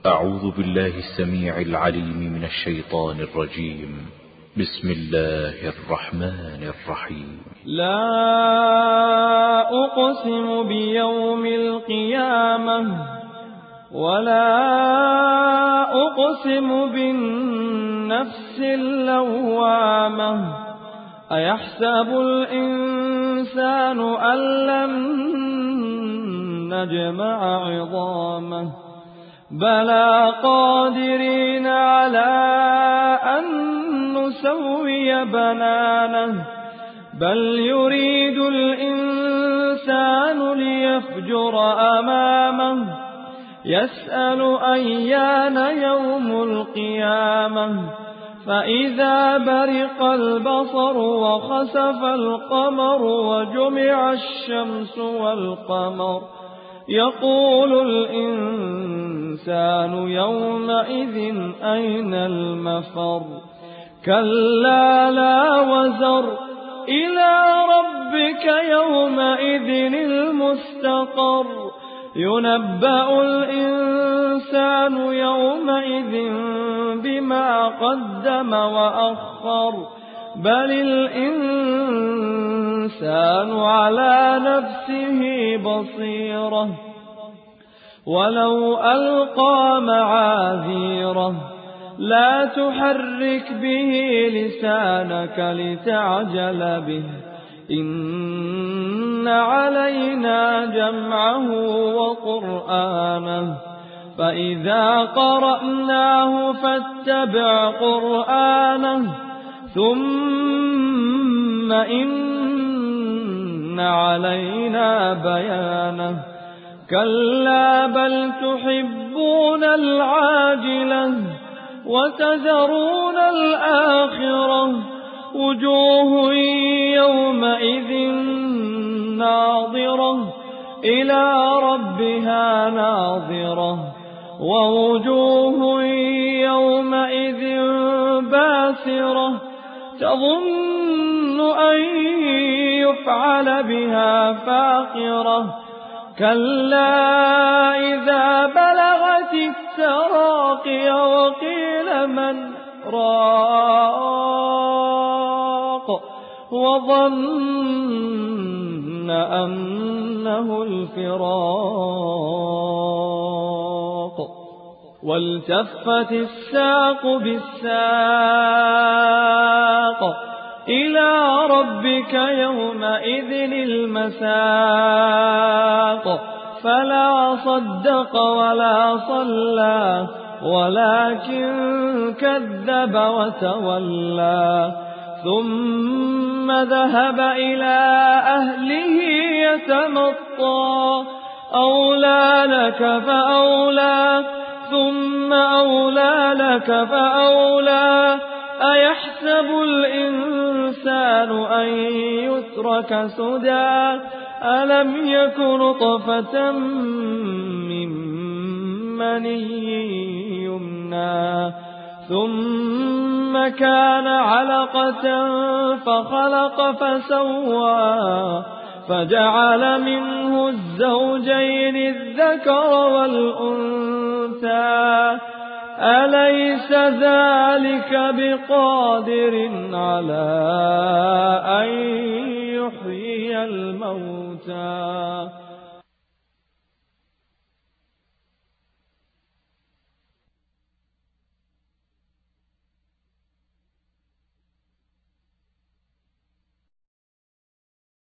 أعوذ بالله السميع العليم من الشيطان الرجيم. بسم الله الرحمن الرحيم. لا أقسم بيوم القيامة ولا أقسم بالنفس اللوامة أيحسب الإنسان أن لن نجمع عظامه بلى قادرين على أن نسوي بنانه بل يريد الإنسان ليفجر أمامه يسأل أيان يوم القيامة فإذا برق البصر وخسف القمر وجمع الشمس والقمر يقول الإنسان يومئذ أين المفر كلا لا وزر إلى ربك يومئذ المستقر ينبأ الإنسان يومئذ بما قدم وأخر بل الإنسان على نفسه بصيرة ولو ألقى معاذيره لا تحرك به لسانك لتعجل به إن علينا جمعه وقرآنه فإذا قرأناه فاتبع قرآنه ثم إن علينا بيانه كلا بل تحبون العاجلة وتذرون الآخرة وجوه يومئذ ناظرة إلى ربها ناظرة ووجوه يومئذ باسرة تظن أن يفعل بها فاقرة كلا إذا بلغت التراقي وقيل من راق وظن أنه الفراق والتفت الساق بالساق إلى ربك يومئذ المساق فلا صدق ولا صلى ولكن كذب وتولى ثم ذهب إلى أهله يتمطى أولى لك فأولى ثم أولى لك فأولى أيحسب الإنسان أن يترك سدى ألم يكن نطفة من مني يمنى ثم كان علقة فخلق فسوى فجعل منه الزوجين الذكر والأنثى أليس ذلك بقادر على أن يحيي الموتى